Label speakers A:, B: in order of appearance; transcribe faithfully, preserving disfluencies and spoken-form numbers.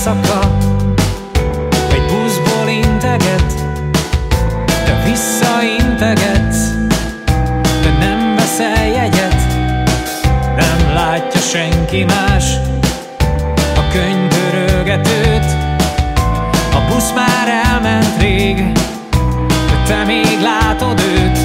A: éjszaka egy buszból integet, te visszaintegetsz, de nem veszel jegyet. Nem látja senki más a könyvörögetőt, a busz már elment rég, de te még látod őt.